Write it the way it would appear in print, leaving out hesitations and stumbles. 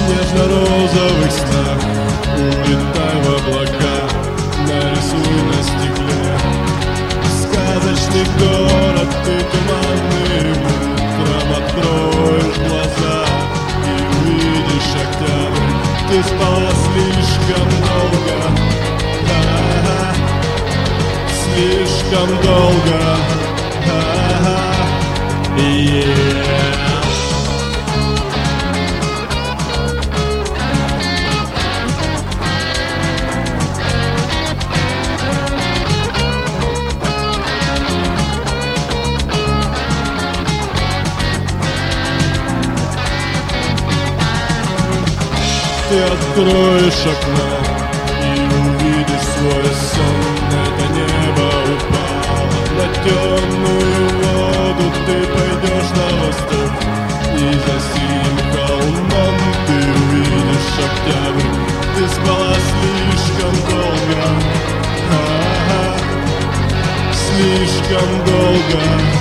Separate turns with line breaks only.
нежно-розовых снах. Улетай в облака, нарисуй на стекле сказочный город. Ты туманным утром откроешь глаза и увидишь октябрь. Ты спала слишком долго, слишком долго. Ты откроешь окно и увидишь свой сон. Это небо упало на темную воду. Ты пойдешь на восток, и за синим холмом ты увидишь октябрь. Ты спала слишком долго, слишком долго.